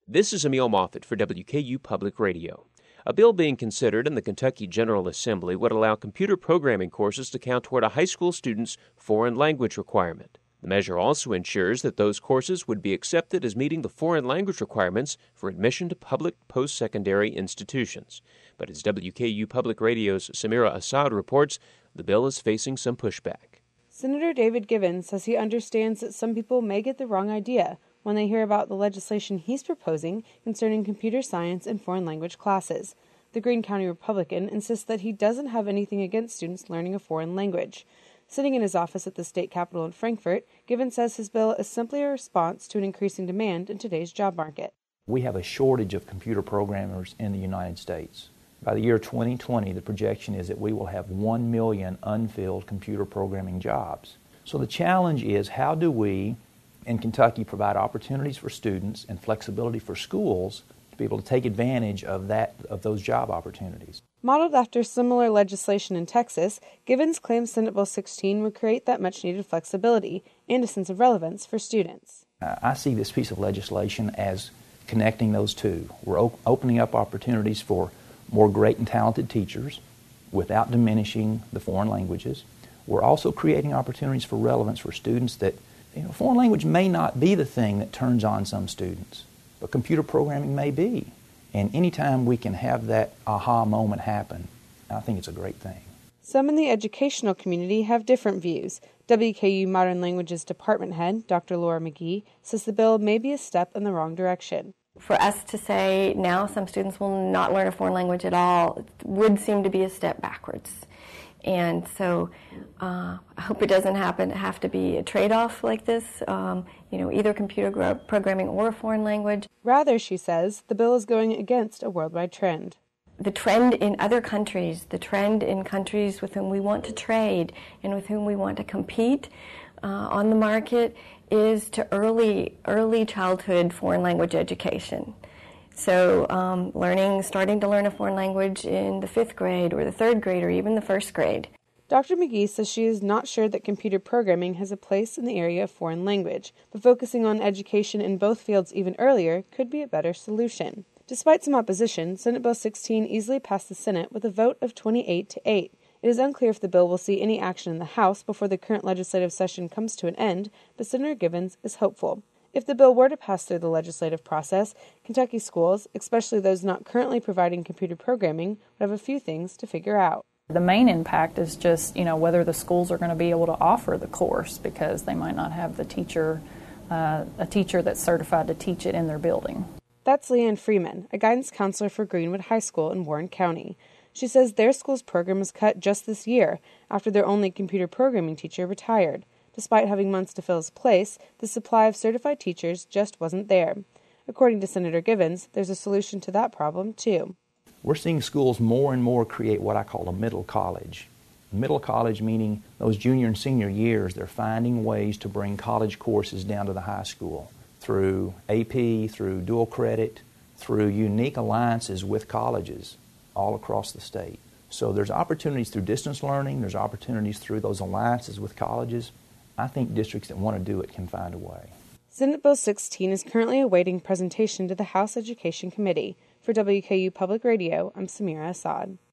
This is Emil Moffitt for WKU Public Radio. A bill being considered in the Kentucky General Assembly would allow computer programming courses to count toward a high school student's foreign language requirement. The measure also ensures that those courses would be accepted as meeting the foreign language requirements for admission to public post-secondary institutions. But as WKU Public Radio's Samira Assad reports, the bill is facing some pushback. Senator David Givens says he understands that some people may get the wrong idea when they hear about the legislation he's proposing concerning computer science and foreign language classes. The Greene County Republican insists that he doesn't have anything against students learning a foreign language. Sitting in his office at the state capitol in Frankfort, Givens says his bill is simply a response to an increasing demand in today's job market. We have a shortage of computer programmers in the United States. By the year 2020, the projection is that we will have 1 million unfilled computer programming jobs. So the challenge is, how do we in Kentucky provide opportunities for students and flexibility for schools to be able to take advantage of those job opportunities? Modeled after similar legislation in Texas, Givens claims Senate Bill 16 would create that much-needed flexibility and a sense of relevance for students. I see this piece of legislation as connecting those two. We're opening up opportunities for more great and talented teachers without diminishing the foreign languages. We're also creating opportunities for relevance for students that, foreign language may not be the thing that turns on some students, but computer programming may be. And anytime we can have that aha moment happen, I think it's a great thing. Some in the educational community have different views. WKU Modern Languages Department Head, Dr. Laura McGee, says the bill may be a step in the wrong direction. For us to say now some students will not learn a foreign language at all would seem to be a step backwards. And so I hope it doesn't have to be a trade-off like this, either computer programming or a foreign language. Rather, she says, the bill is going against a worldwide trend. The trend in other countries, the trend in countries with whom we want to trade and with whom we want to compete on the market is to early childhood foreign language education. So starting to learn a foreign language in the 5th grade or the 3rd grade or even the 1st grade. Dr. McGee says she is not sure that computer programming has a place in the area of foreign language, but focusing on education in both fields even earlier could be a better solution. Despite some opposition, Senate Bill 16 easily passed the Senate with a vote of 28-8. It is unclear if the bill will see any action in the House before the current legislative session comes to an end, but Senator Givens is hopeful. If the bill were to pass through the legislative process, Kentucky schools, especially those not currently providing computer programming, would have a few things to figure out. The main impact is just, whether the schools are going to be able to offer the course because they might not have a teacher that's certified to teach it in their building. That's Leanne Freeman, a guidance counselor for Greenwood High School in Warren County. She says their school's program was cut just this year after their only computer programming teacher retired. Despite having months to fill his place, the supply of certified teachers just wasn't there. According to Senator Givens, there's a solution to that problem, too. We're seeing schools more and more create what I call a middle college. Middle college meaning those junior and senior years, they're finding ways to bring college courses down to the high school through AP, through dual credit, through unique alliances with colleges all across the state. So there's opportunities through distance learning, there's opportunities through those alliances with colleges. I think districts that want to do it can find a way. Senate Bill 16 is currently awaiting presentation to the House Education Committee. For WKU Public Radio, I'm Samira Assad.